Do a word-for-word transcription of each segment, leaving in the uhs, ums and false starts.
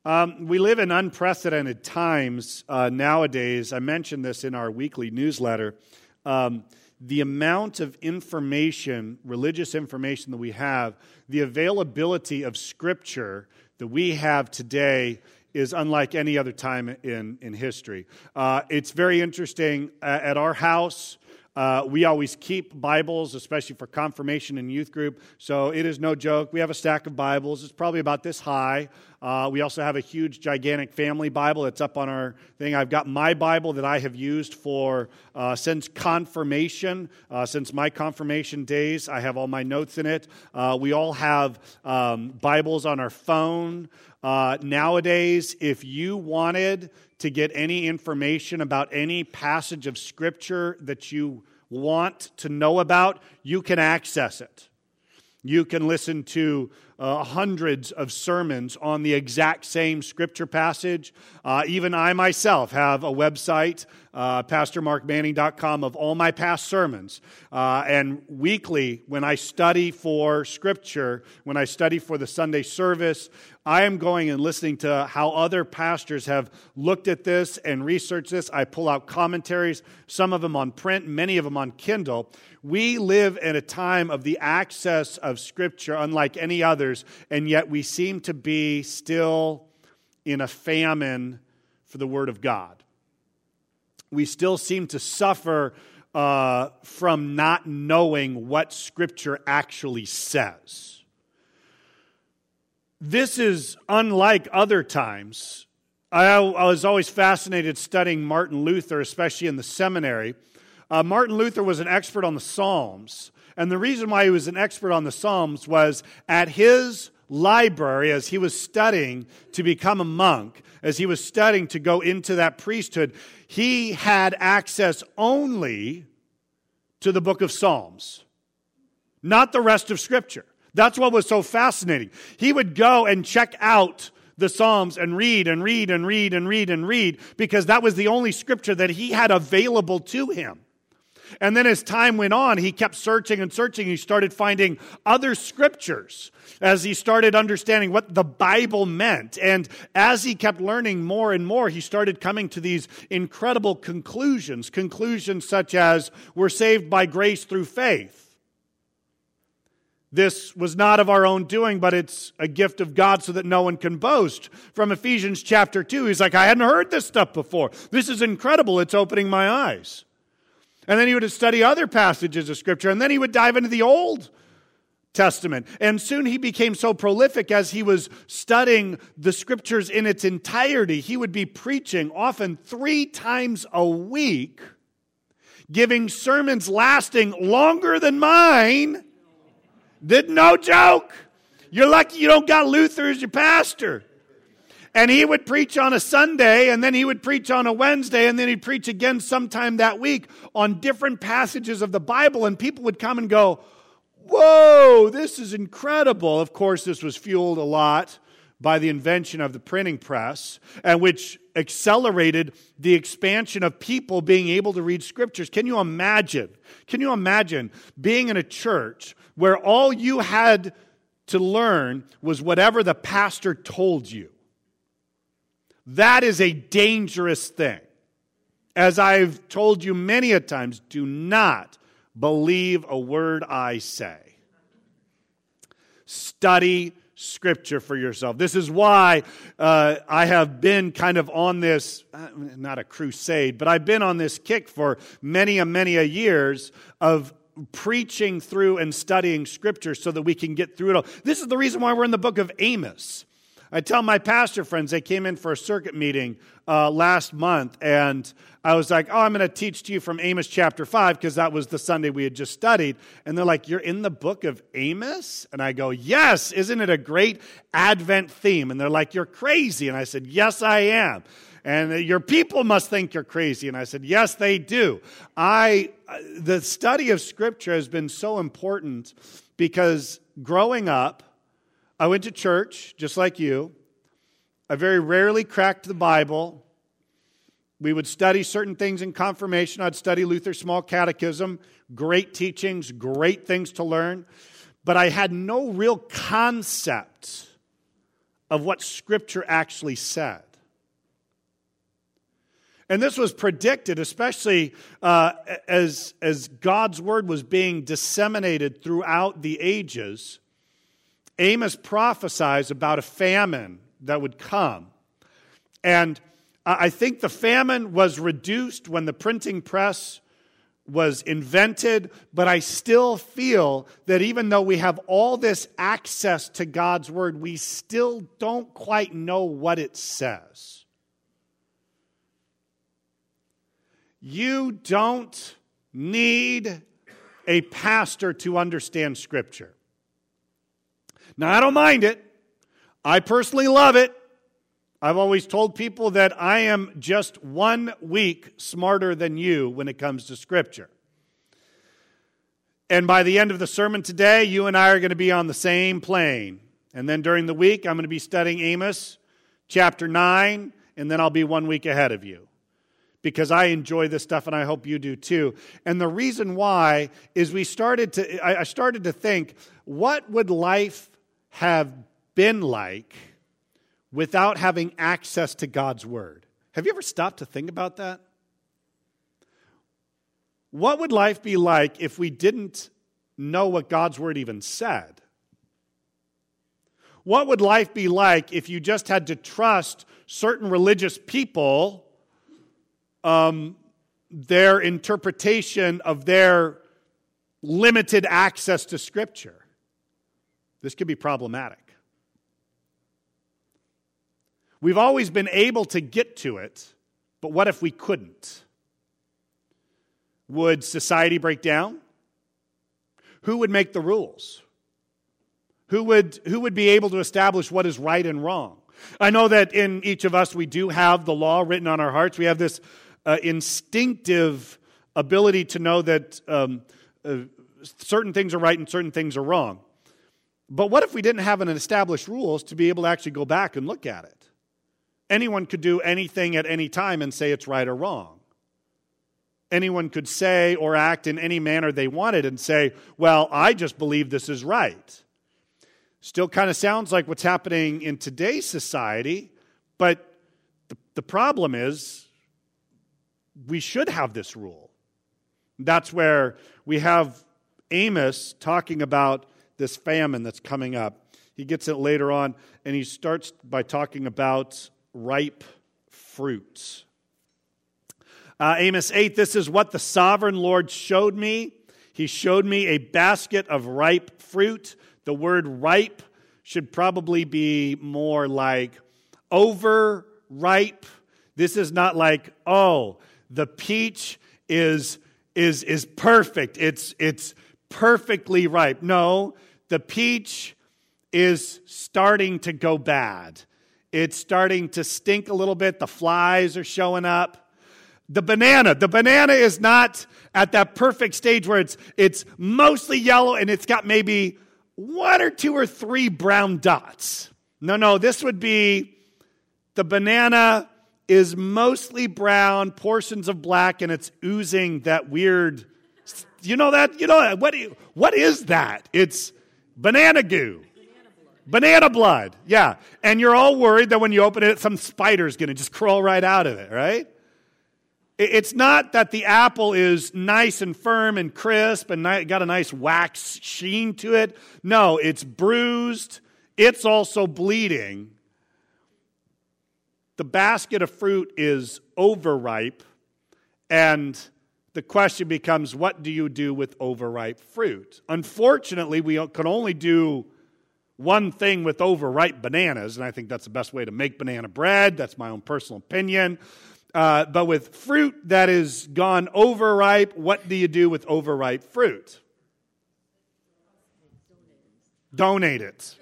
Um, we live in unprecedented times uh, nowadays. I mentioned this in our weekly newsletter. Um, the amount of information, religious information that we have, the availability of Scripture that we have today is unlike any other time in, in history. Uh, it's very interesting. Uh, at our house, Uh, we always keep Bibles, especially for confirmation and youth group. So it is no joke. We have a stack of Bibles. It's probably about this high. Uh, we also have a huge, gigantic family Bible that's up on our thing. I've got my Bible that I have used for uh, since confirmation, uh, since my confirmation days. I have all my notes in it. Uh, we all have um, Bibles on our phone. Uh, nowadays, if you wanted to get any information about any passage of Scripture that you want to know about, you can access it. You can listen to uh, hundreds of sermons on the exact same Scripture passage. Uh, even I myself have a website, uh, pastor mark manning dot com, of all my past sermons. Uh, and weekly, when I study for Scripture, when I study for the Sunday service, I am going and listening to how other pastors have looked at this and researched this. I pull out commentaries, some of them on print, many of them on Kindle. We live in a time of the access of Scripture unlike any others, and yet we seem to be still in a famine for the Word of God. We still seem to suffer uh, from not knowing what Scripture actually says. This is unlike other times. I, I was always fascinated studying Martin Luther, especially in the seminary. Uh, Martin Luther was an expert on the Psalms. And the reason why he was an expert on the Psalms was at his library, as he was studying to become a monk, as he was studying to go into that priesthood, he had access only to the book of Psalms, not the rest of Scripture. That's what was so fascinating. He would go and check out the Psalms and read and read and read and read and read because that was the only Scripture that he had available to him. And then as time went on, he kept searching and searching. He started finding other Scriptures as he started understanding what the Bible meant. And as he kept learning more and more, he started coming to these incredible conclusions. Conclusions such as, we're saved by grace through faith. This was not of our own doing, but it's a gift of God so that no one can boast. From Ephesians chapter two, he's like, I hadn't heard this stuff before. This is incredible. It's opening my eyes. And then he would study other passages of Scripture, and then he would dive into the Old Testament. And soon he became so prolific as he was studying the Scriptures in its entirety. He would be preaching often three times a week, giving sermons lasting longer than mine. Did no joke. You're lucky you don't got Luther as your pastor. And he would preach on a Sunday, and then he would preach on a Wednesday, and then he'd preach again sometime that week on different passages of the Bible, and people would come and go, whoa, this is incredible. Of course, this was fueled a lot by the invention of the printing press, and which accelerated the expansion of people being able to read Scriptures. Can you imagine? Can you imagine being in a church where all you had to learn was whatever the pastor told you? That is a dangerous thing. As I've told you many a times, do not believe a word I say. Study Scripture for yourself. This is why uh, I have been kind of on this, uh, not a crusade, but I've been on this kick for many and many a years of preaching through and studying Scripture so that we can get through it all. This is the reason why we're in the book of Amos. I tell my pastor friends, they came in for a circuit meeting uh, last month, and I was like, oh, I'm going to teach to you from Amos chapter five, because that was the Sunday we had just studied. And they're like, you're in the book of Amos? And I go, yes, isn't it a great Advent theme? And they're like, you're crazy. And I said, yes, I am. And your people must think you're crazy. And I said, yes, they do. I, the study of Scripture has been so important because growing up, I went to church, just like you. I very rarely cracked the Bible. We would study certain things in confirmation. I'd study Luther's Small Catechism. Great teachings, great things to learn. But I had no real concept of what Scripture actually said. And this was predicted, especially uh, as, as God's word was being disseminated throughout the ages. Amos prophesies about a famine that would come. And I think the famine was reduced when the printing press was invented, but I still feel that even though we have all this access to God's word, we still don't quite know what it says. You don't need a pastor to understand Scripture. Now, I don't mind it. I personally love it. I've always told people that I am just one week smarter than you when it comes to Scripture. And by the end of the sermon today, you and I are going to be on the same plane. And then during the week, I'm going to be studying Amos chapter nine, and then I'll be one week ahead of you. Because I enjoy this stuff, and I hope you do too. And the reason why is we started to, I started to think, what would life have been like without having access to God's word? Have you ever stopped to think about that? What would life be like if we didn't know what God's word even said? What would life be like if you just had to trust certain religious people, um, their interpretation of their limited access to Scripture? This could be problematic. We've always been able to get to it, but what if we couldn't? Would society break down? Who would make the rules? Who would, who would be able to establish what is right and wrong? I know that in each of us we do have the law written on our hearts. We have this uh, instinctive ability to know that um, uh, certain things are right and certain things are wrong. But what if we didn't have an established rules to be able to actually go back and look at it? Anyone could do anything at any time and say it's right or wrong. Anyone could say or act in any manner they wanted and say, well, I just believe this is right. Still kind of sounds like what's happening in today's society, but the, the problem is we should have this rule. That's where we have Amos talking about this famine that's coming up. He gets it later on, and he starts by talking about ripe fruits. Uh, Amos eight, this is what the sovereign Lord showed me. He showed me a basket of ripe fruit. The word ripe should probably be more like overripe. This is not like, oh, the peach is is is perfect. It's it's perfectly ripe. No, the peach is starting to go bad. It's starting to stink a little bit. The flies are showing up. The banana, the banana is not at that perfect stage where it's it's mostly yellow and it's got maybe one or two or three brown dots. No, no, this would be the banana is mostly brown, portions of black, and it's oozing that weird, you know that? You know what? What is that? It's banana goo. Banana blood, yeah. And you're all worried that when you open it, some spider's going to just crawl right out of it, right? It's not that the apple is nice and firm and crisp and got a nice wax sheen to it. No, it's bruised. It's also bleeding. The basket of fruit is overripe, and the question becomes, what do you do with overripe fruit? Unfortunately, we can only do one thing with overripe bananas, and I think that's the best way to make banana bread. That's my own personal opinion. Uh, but with fruit that is gone overripe, what do you do with overripe fruit? Donate it.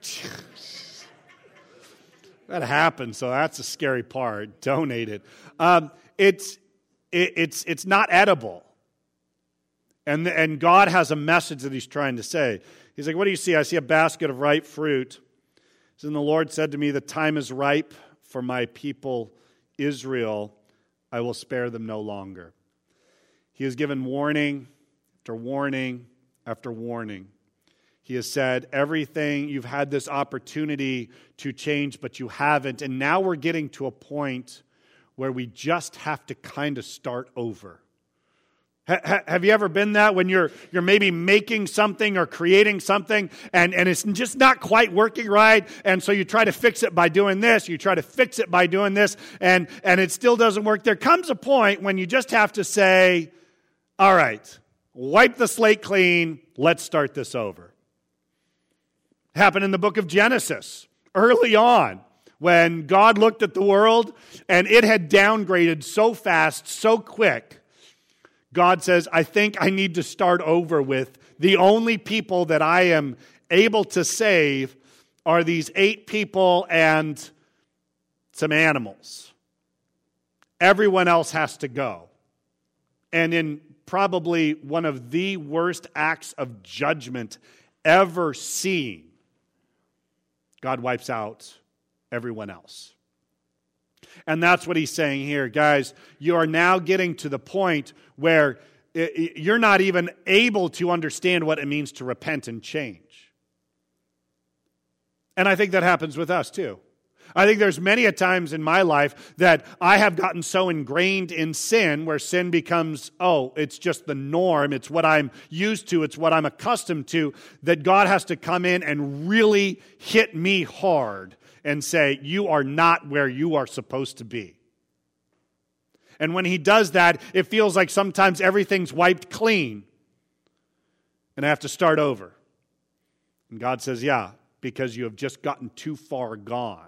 That happens, so that's a scary part. Donate it. Um, it's it, it's it's not edible, and and God has a message that He's trying to say. He's like, "What do you see? I see a basket of ripe fruit." So then the Lord said to me, "The time is ripe for my people Israel. I will spare them no longer." He has given warning after warning after warning. He has said everything, you've had this opportunity to change, but you haven't. And now we're getting to a point where we just have to kind of start over. Ha- have you ever been that when you're you're maybe making something or creating something and, and it's just not quite working right, and so you try to fix it by doing this, you try to fix it by doing this, and, and it still doesn't work? There comes a point when you just have to say, all right, wipe the slate clean, let's start this over. Happened in the book of Genesis, early on, when God looked at the world and it had downgraded so fast, so quick. God says, I think I need to start over with the only people that I am able to save are these eight people and some animals. Everyone else has to go. And in probably one of the worst acts of judgment ever seen, God wipes out everyone else. And that's what he's saying here. Guys, you are now getting to the point where you're not even able to understand what it means to repent and change. And I think that happens with us too. I think there's many a times in my life that I have gotten so ingrained in sin where sin becomes, oh, it's just the norm. It's what I'm used to. It's what I'm accustomed to, that God has to come in and really hit me hard and say, you are not where you are supposed to be. And when he does that, it feels like sometimes everything's wiped clean and I have to start over. And God says, yeah, because you have just gotten too far gone.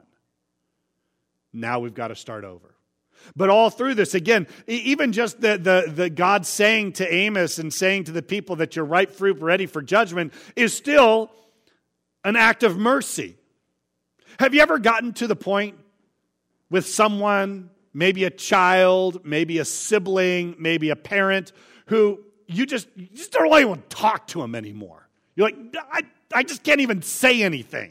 Now we've got to start over. But all through this, again, even just the, the, the God saying to Amos and saying to the people that you're ripe fruit ready for judgment is still an act of mercy. Have you ever gotten to the point with someone, maybe a child, maybe a sibling, maybe a parent, who you just, you just don't really want to talk to them anymore? You're like, I, I just can't even say anything.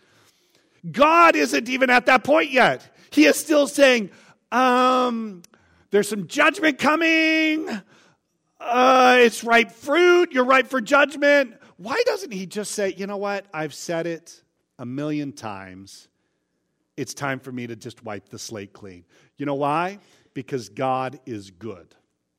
God isn't even at that point yet. He is still saying, um, there's some judgment coming. Uh, it's ripe fruit. You're ripe for judgment. Why doesn't he just say, you know what? I've said it a million times. It's time for me to just wipe the slate clean. You know why? Because God is good.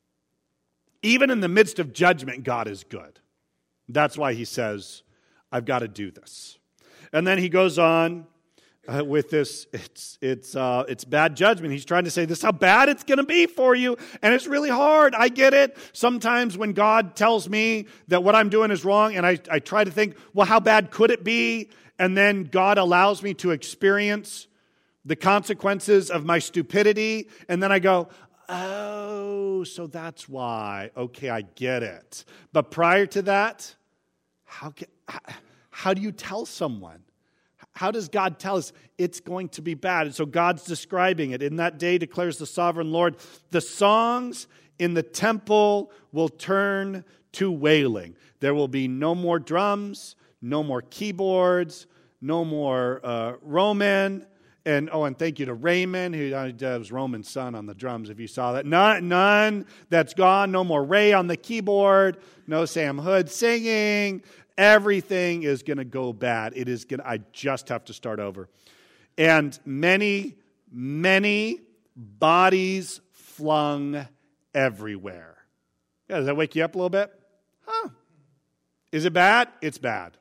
Even in the midst of judgment, God is good. That's why he says, I've got to do this. And then he goes on uh, with this, it's it's uh, it's bad judgment. He's trying to say, this is how bad it's going to be for you. And it's really hard. I get it. Sometimes when God tells me that what I'm doing is wrong, and I, I try to think, well, how bad could it be? And then God allows me to experience the consequences of my stupidity. And then I go, oh, so that's why. Okay, I get it. But prior to that, how can, how, how do you tell someone? How does God tell us it's going to be bad? And so God's describing it. In that day, declares the sovereign Lord, the songs in the temple will turn to wailing. There will be no more drums, no more keyboards, no more uh, Roman. And oh, and thank you to Raymond, who uh, was Roman's son on the drums, if you saw that. None, none, that's gone. No more Ray on the keyboard. No Sam Hood singing. Everything is going to go bad. It is going. I just have to start over. And many, many bodies flung everywhere. Yeah, does that wake you up a little bit? Huh. Is it bad? It's bad.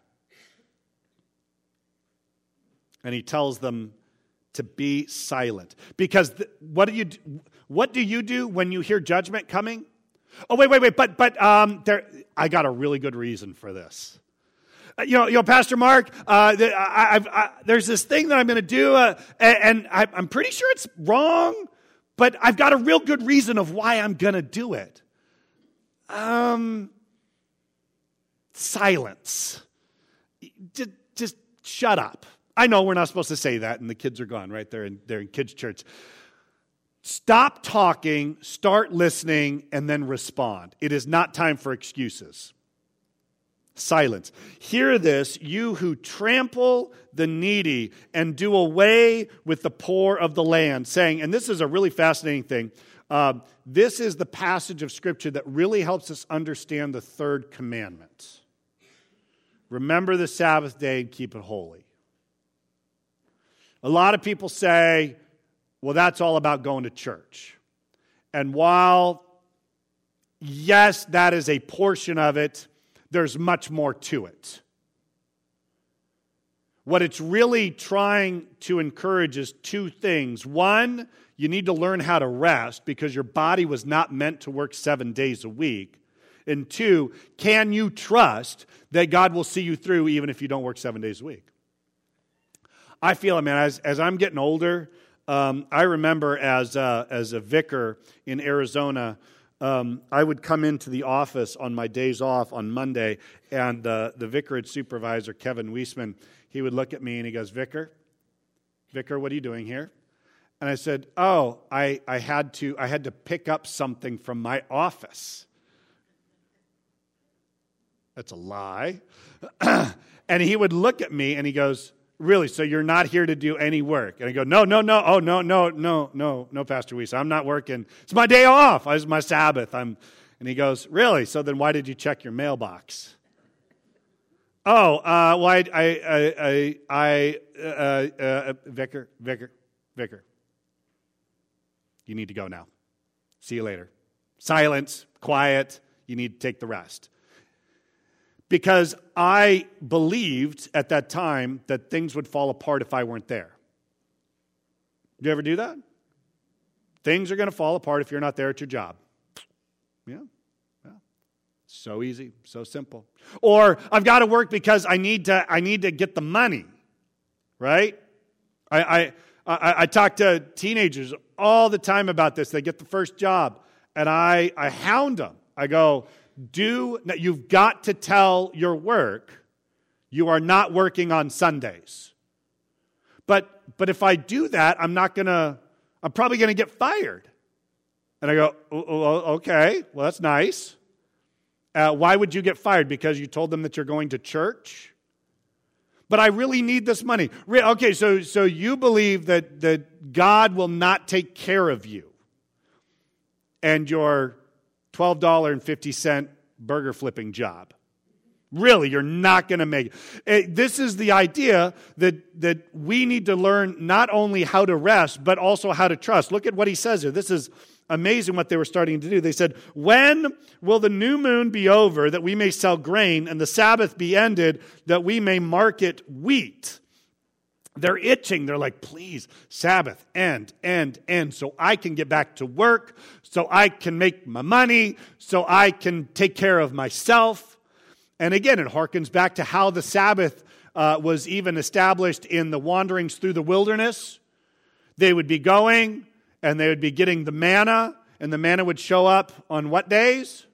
And he tells them to be silent. Because th- what do you do, what do you do when you hear judgment coming? Oh, wait, wait, wait, but but um, there, I got a really good reason for this. Uh, you know, you know, Pastor Mark, uh, the, I, I've, I, there's this thing that I'm going to do, uh, and, and I, I'm pretty sure it's wrong, but I've got a real good reason of why I'm going to do it. Um, silence. Just, just shut up. I know we're not supposed to say that, and the kids are gone, right? They're in, they're in kids' church. Stop talking, start listening, and then respond. It is not time for excuses. Silence. Hear this, you who trample the needy and do away with the poor of the land, saying, and this is a really fascinating thing, uh, this is the passage of Scripture that really helps us understand the third commandment. Remember the Sabbath day and keep it holy. A lot of people say, well, that's all about going to church. And while, yes, that is a portion of it, there's much more to it. What it's really trying to encourage is two things. One, you need to learn how to rest because your body was not meant to work seven days a week. And two, can you trust that God will see you through even if you don't work seven days a week? I feel it, man. As, as I'm getting older, um, I remember as a, as a vicar in Arizona, um, I would come into the office on my days off on Monday, and uh, the vicarage supervisor, Kevin Weisman, he would look at me and he goes, Vicar, Vicar, what are you doing here? And I said, oh, I, I had to I had to pick up something from my office. That's a lie. And he would look at me and he goes, really, so you're not here to do any work? And I go, no, no, no, oh, no, no, no, no, no, Pastor Weiss, I'm not working. It's my day off. It's my Sabbath. I'm. And he goes, really? So then why did you check your mailbox? Oh, uh, well, I, I, I, I uh, uh, Vicar, Vicar, Vicar. You need to go now. See you later. Silence, quiet. You need to take the rest. Because I believed at that time that things would fall apart if I weren't there. Did you ever do that? Things are going to fall apart if you're not there at your job. Yeah. Yeah. So easy, so simple. Or I've got to work because I need to I need to get the money. Right? I I I, I talk to teenagers all the time about this. They get the first job and I I hound them. I go, Do you've got to tell your work you are not working on Sundays. But but if I do that, I'm not gonna. I'm probably gonna get fired. And I go, oh, oh, okay, well that's nice. Uh, why would you get fired? Because you told them that you're going to church? But I really need this money. Re- okay, so so you believe that that God will not take care of you, and your twelve dollars and fifty cents burger flipping job. Really, you're not going to make it. This is the idea that, that we need to learn not only how to rest, but also how to trust. Look at what he says here. This is amazing what they were starting to do. They said, when will the new moon be over that we may sell grain and the Sabbath be ended that we may market wheat? They're itching. They're like, please, Sabbath, end, end, end, so I can get back to work, so I can make my money, so I can take care of myself. And again, it harkens back to how the Sabbath uh, was even established in the wanderings through the wilderness. They would be going, and they would be getting the manna, and the manna would show up on what days?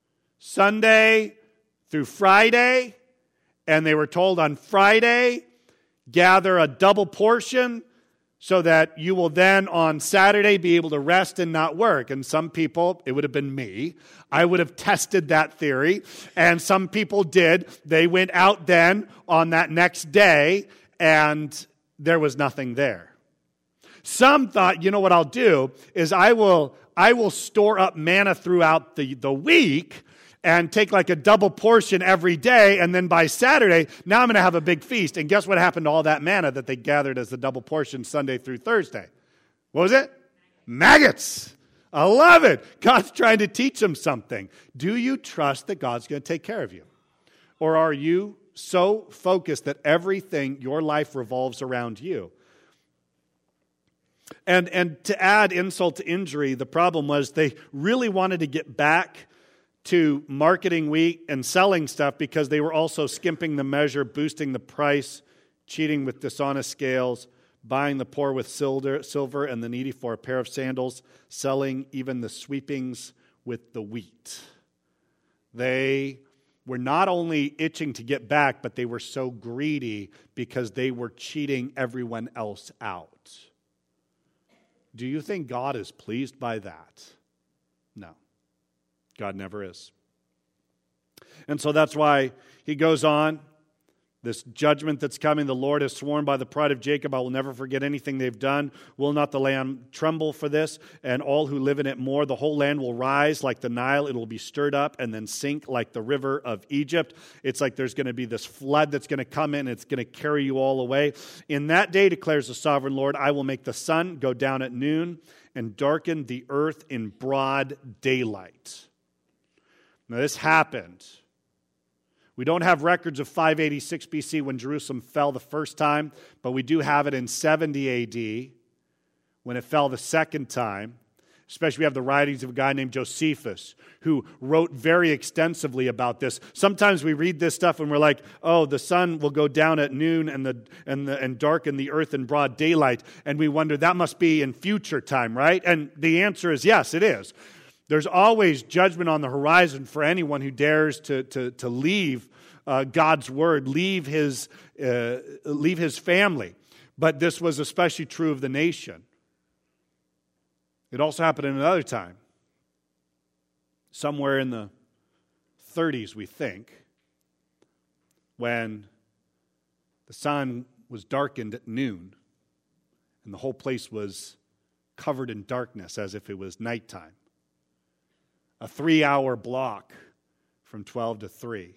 Sunday through Friday. And they were told on Friday, gather a double portion so that you will then on Saturday be able to rest and not work. And some people, it would have been me, I would have tested that theory. And some people did. They went out then on that next day and there was nothing there. Some thought, you know what I'll do is I will I will store up manna throughout the, the week and take like a double portion every day, and then by Saturday, now I'm going to have a big feast. And guess what happened to all that manna that they gathered as the double portion Sunday through Thursday? What was it? Maggots. I love it. God's trying to teach them something. Do you trust that God's going to take care of you? Or are you so focused that everything, your life revolves around you? And, and to add insult to injury, the problem was they really wanted to get back to marketing wheat and selling stuff because they were also skimping the measure, boosting the price, cheating with dishonest scales, buying the poor with silver, silver and the needy for a pair of sandals, selling even the sweepings with the wheat. They were not only itching to get back, but they were so greedy because they were cheating everyone else out. Do you think God is pleased by that? No. God never is. And so that's why he goes on This judgment that's coming, the Lord has sworn by the pride of Jacob, I will never forget anything they've done. Will not the land tremble for this? And all who live in it more, the whole land will rise like the Nile. It will be stirred up and then sink like the river of Egypt. It's like there's going to be this flood that's going to come in. And it's going to carry you all away. In that day, declares the sovereign Lord, I will make the sun go down at noon and darken the earth in broad daylight. Now this happened. We don't have records of five eighty-six B C when Jerusalem fell the first time, but we do have it in seventy A D when it fell the second time. Especially we have the writings of a guy named Josephus who wrote very extensively about this. Sometimes we read this stuff and we're like, oh, the sun will go down at noon and the and the and darken the earth in broad daylight. And we wonder, that must be in future time, right? And the answer is yes, it is. There's always judgment on the horizon for anyone who dares to, to, to leave uh, God's word, leave his, uh, leave his family. But this was especially true of the nation. It also happened in another time. Somewhere in the thirties, we think, when the sun was darkened at noon and the whole place was covered in darkness as if it was nighttime. A three-hour block from twelve to three.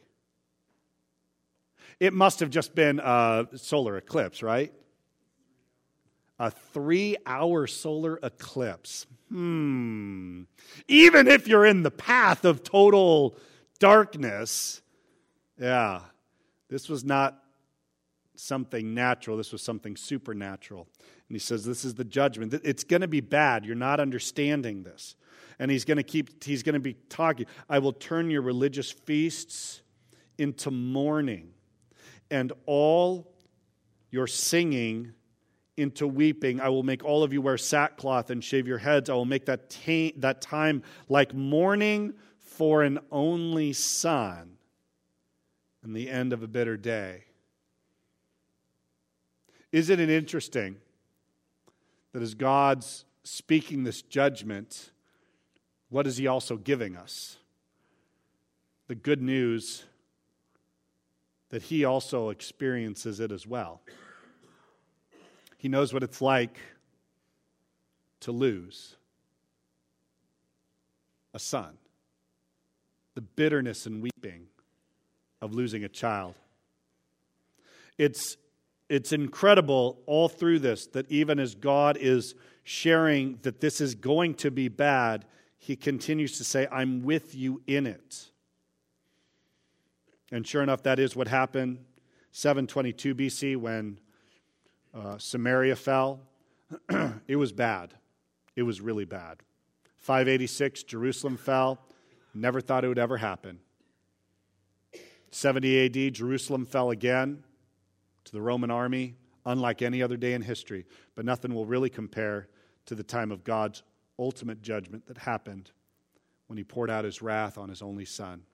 It must have just been a solar eclipse, right? A three-hour solar eclipse. Hmm. Even if you're in the path of total darkness, yeah, this was not something natural. This was something supernatural. And he says, this is the judgment. It's going to be bad. You're not understanding this. And he's going to keep, he's going to be talking. I will turn your religious feasts into mourning, and all your singing into weeping. I will make all of you wear sackcloth and shave your heads. I will make that, ta- that time like mourning for an only son and the end of a bitter day. Isn't it interesting that as God's speaking this judgment, what is he also giving us? The good news that he also experiences it as well. He knows what it's like to lose a son. The bitterness and weeping of losing a child. It's, it's incredible all through this that even as God is sharing that this is going to be bad, he continues to say, I'm with you in it. And sure enough, that is what happened seven twenty-two B C when uh, Samaria fell. It was bad. It was really bad. five eighty-six, Jerusalem fell. Never thought it would ever happen. seventy A D, Jerusalem fell again to the Roman army, unlike any other day in history. But nothing will really compare to the time of God's ultimate judgment that happened when he poured out his wrath on his only son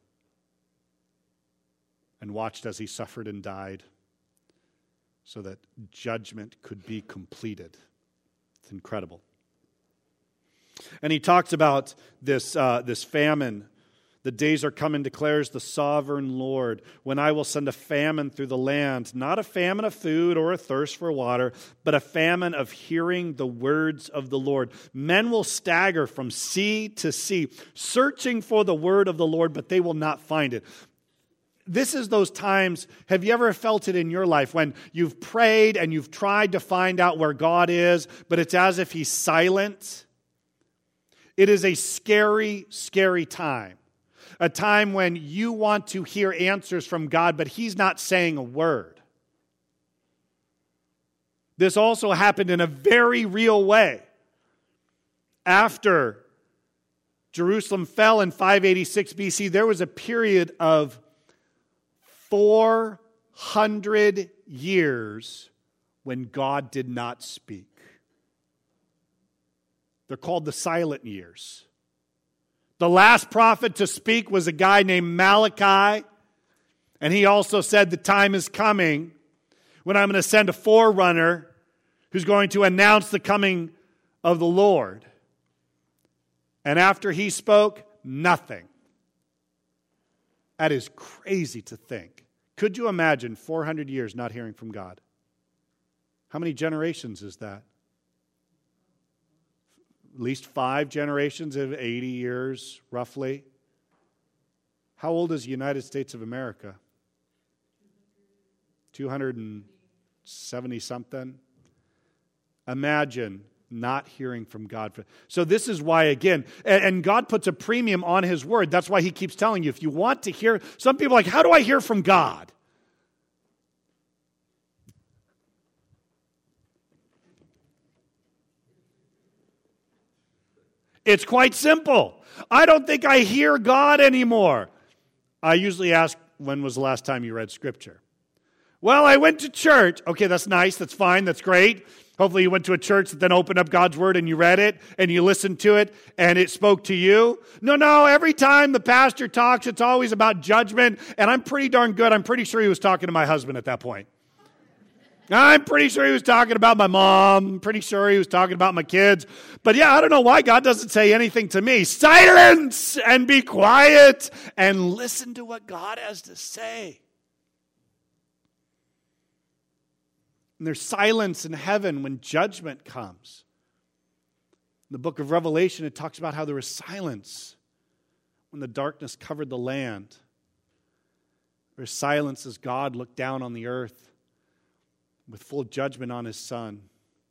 and watched as he suffered and died so that judgment could be completed. It's incredible. And he talks about this, uh, this famine. The days are coming, declares the sovereign Lord, when I will send a famine through the land, not a famine of food or a thirst for water, but a famine of hearing the words of the Lord. Men will stagger from sea to sea, searching for the word of the Lord, but they will not find it. This is those times, have you ever felt it in your life when you've prayed and you've tried to find out where God is, but it's as if he's silent? It is a scary, scary time. A time when you want to hear answers from God, but he's not saying a word. This also happened in a very real way. After Jerusalem fell in five eighty-six B C, there was a period of four hundred years when God did not speak. They're called the silent years. The last prophet to speak was a guy named Malachi. And he also said the time is coming when I'm going to send a forerunner who's going to announce the coming of the Lord. And after he spoke, nothing. That is crazy to think. Could you imagine four hundred years not hearing from God? How many generations is that? At least five generations of eighty years, roughly. How old is the United States of America? two hundred seventy something. Imagine not hearing from God. So this is why, again, and God puts a premium on His Word. That's why He keeps telling you, if you want to hear, some people are like, how do I hear from God? It's quite simple. I don't think I hear God anymore. I usually ask, when was the last time you read Scripture? Well, I went to church. Okay, that's nice. That's fine. That's great. Hopefully you went to a church that then opened up God's Word and you read it and you listened to it and it spoke to you. No, no, every time the pastor talks, it's always about judgment. And I'm pretty darn good. I'm pretty sure he was talking to my husband at that point. I'm pretty sure he was talking about my mom. I'm pretty sure he was talking about my kids. But yeah, I don't know why God doesn't say anything to me. Silence and be quiet and listen to what God has to say. And there's silence in heaven when judgment comes. In the book of Revelation, it talks about how there was silence when the darkness covered the land. There was silence as God looked down on the earth with full judgment on His Son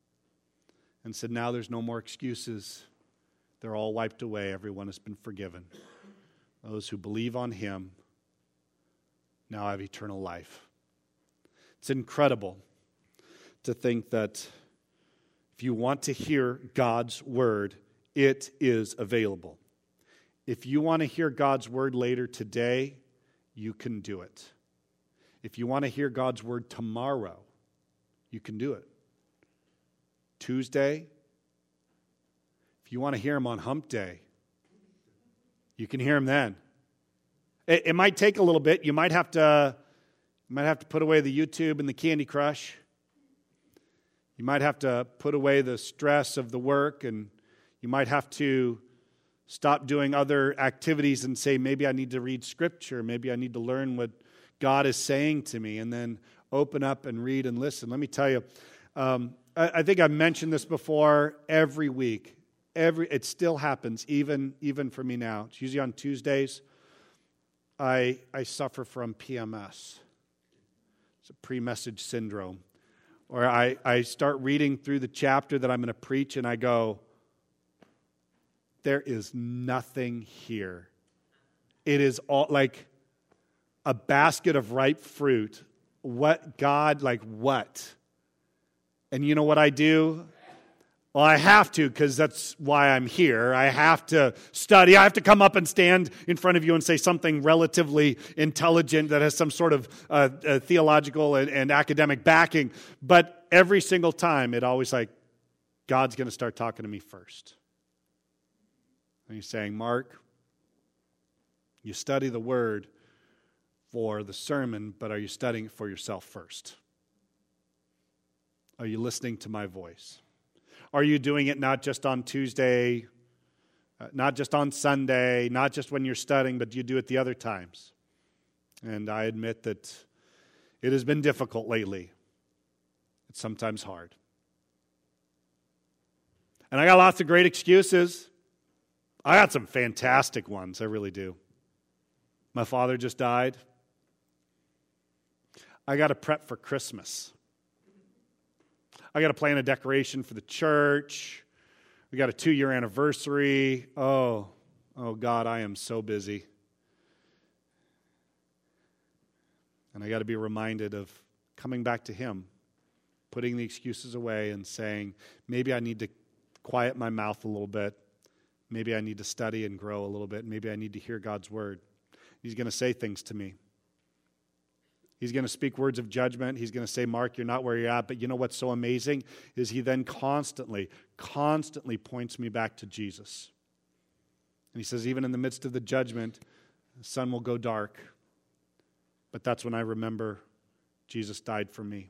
and said, now there's no more excuses. They're all wiped away. Everyone has been forgiven. Those who believe on Him now have eternal life. It's incredible to think that if you want to hear God's Word, it is available. If you want to hear God's Word later today, you can do it. If you want to hear God's Word tomorrow, you can do it. Tuesday, if you want to hear Him on Hump Day, you can hear Him then. It, it might take a little bit. You might have to, you might have to put away the YouTube and the Candy Crush. You might have to put away the stress of the work, and you might have to stop doing other activities and say, maybe I need to read Scripture, maybe I need to learn what God is saying to me, and then open up and read and listen. Let me tell you, um, I, I think I've mentioned this before every week. Every it still happens, even, even for me now. It's usually on Tuesdays. I, I suffer from P M S. It's a pre-message syndrome. Or I, I start reading through the chapter that I'm going to preach and I go, there is nothing here. It is all like a basket of ripe fruit. What, God, like what? And you know what I do? Well, I have to, because that's why I'm here. I have to study. I have to come up and stand in front of you and say something relatively intelligent that has some sort of uh, uh, theological and, and academic backing. But every single time, it always like, God's going to start talking to me first. And He's saying, Mark, you study the Word for the sermon, but are you studying it for yourself first? Are you listening to my voice? Are you doing it not just on Tuesday, uh, not just on Sunday, not just when you're studying, but you do it the other times? And I admit that it has been difficult lately. It's sometimes hard. And I got lots of great excuses. I got some fantastic ones, I really do. My father just died. I got to prep for Christmas. I got to plan a decoration for the church. We got a two-year anniversary. Oh, oh God, I am so busy. And I got to be reminded of coming back to Him, putting the excuses away and saying, maybe I need to quiet my mouth a little bit. Maybe I need to study and grow a little bit. Maybe I need to hear God's Word. He's going to say things to me. He's going to speak words of judgment. He's going to say, Mark, you're not where you're at. But you know what's so amazing is He then constantly, constantly points me back to Jesus. And He says, even in the midst of the judgment, the sun will go dark. But that's when I remember Jesus died for me.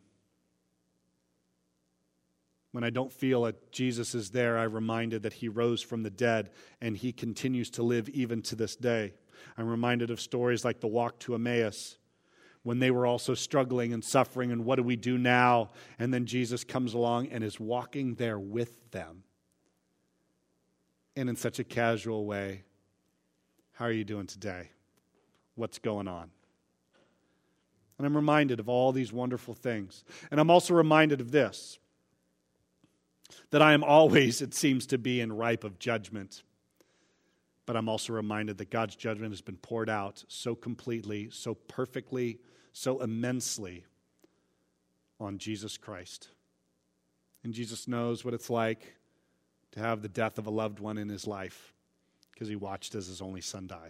When I don't feel that Jesus is there, I'm reminded that He rose from the dead and He continues to live even to this day. I'm reminded of stories like the walk to Emmaus, when they were also struggling and suffering, and what do we do now? And then Jesus comes along and is walking there with them. And in such a casual way, how are you doing today? What's going on? And I'm reminded of all these wonderful things. And I'm also reminded of this, that I am always, it seems to be, in ripe of judgment. But I'm also reminded that God's judgment has been poured out so completely, so perfectly, so immensely on Jesus Christ. And Jesus knows what it's like to have the death of a loved one in his life because he watched as his only son died.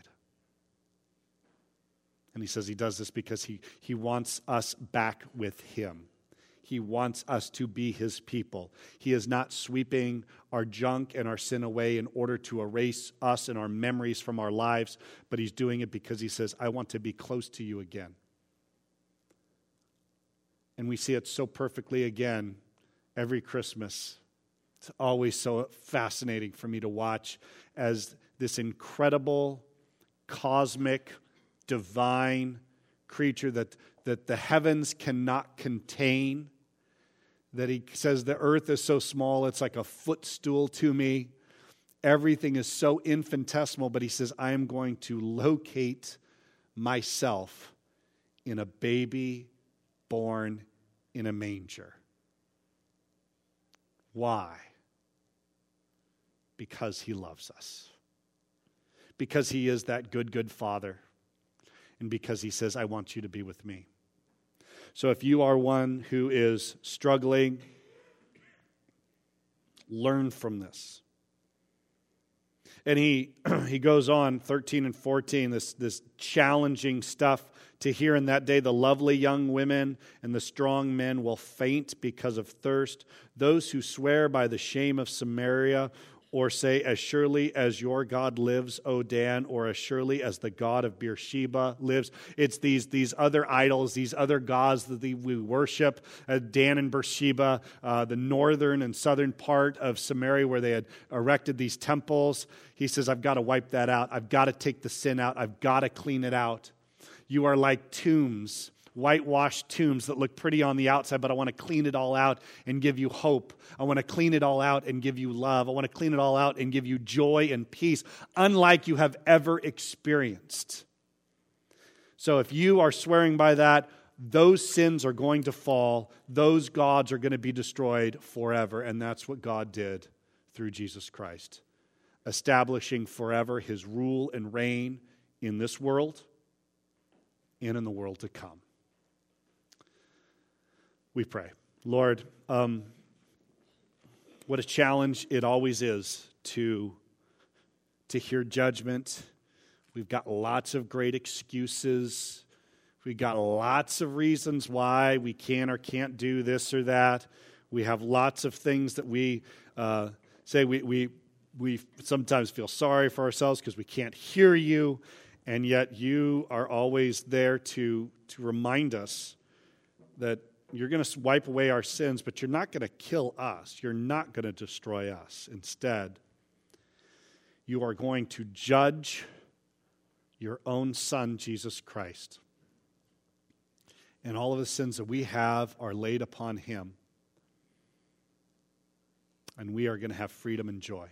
And he says he does this because he, he wants us back with him. He wants us to be his people. He is not sweeping our junk and our sin away in order to erase us and our memories from our lives, but he's doing it because he says, I want to be close to you again. And we see it so perfectly again every Christmas. It's always so fascinating for me to watch as this incredible, cosmic, divine creature that, that the heavens cannot contain, that he says the earth is so small it's like a footstool to me. Everything is so infinitesimal, but he says, I am going to locate myself in a baby born in a manger. Why? Because he loves us. Because he is that good, good Father. And because he says, I want you to be with me. So if you are one who is struggling, learn from this. And he he goes on, thirteen and fourteen, this, this challenging stuff to hear in that day. The lovely young women and the strong men will faint because of thirst. Those who swear by the shame of Samaria, or say, as surely as your God lives, O Dan, or as surely as the God of Beersheba lives. It's these, these other idols, these other gods that we worship. Uh, Dan and Beersheba, uh, the northern and southern part of Samaria where they had erected these temples. He says, I've got to wipe that out. I've got to take the sin out. I've got to clean it out. You are like tombs, whitewashed tombs that look pretty on the outside, but I want to clean it all out and give you hope. I want to clean it all out and give you love. I want to clean it all out and give you joy and peace, unlike you have ever experienced. So if you are swearing by that, those sins are going to fall. Those gods are going to be destroyed forever. And that's what God did through Jesus Christ, establishing forever his rule and reign in this world and in the world to come. We pray. Lord, um, what a challenge it always is to, to hear judgment. We've got lots of great excuses. We've got lots of reasons why we can or can't do this or that. We have lots of things that we uh, say we, we, we sometimes feel sorry for ourselves because we can't hear you, and yet you are always there to, to remind us that you're going to wipe away our sins, but you're not going to kill us. You're not going to destroy us. Instead, you are going to judge your own Son, Jesus Christ. And all of the sins that we have are laid upon him. And we are going to have freedom and joy.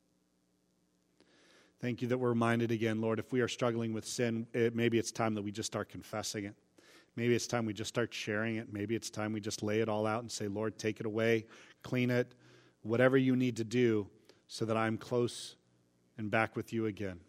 Thank you that we're reminded again, Lord, if we are struggling with sin, it, maybe it's time that we just start confessing it. Maybe it's time we just start sharing it. Maybe it's time we just lay it all out and say, Lord, take it away, clean it, whatever you need to do so that I'm close and back with you again.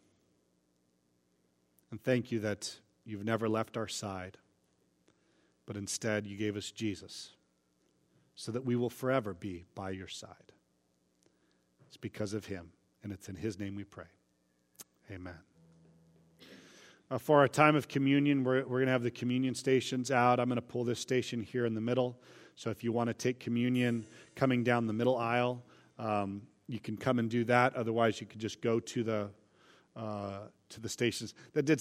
And thank you that you've never left our side, but instead you gave us Jesus so that we will forever be by your side. It's because of him, and it's in his name we pray. Amen. Uh, for our time of communion, we're, we're going to have the communion stations out. I'm going to pull this station here in the middle. So if you want to take communion coming down the middle aisle, um, you can come and do that. Otherwise, you can just go to the uh, to the stations. That did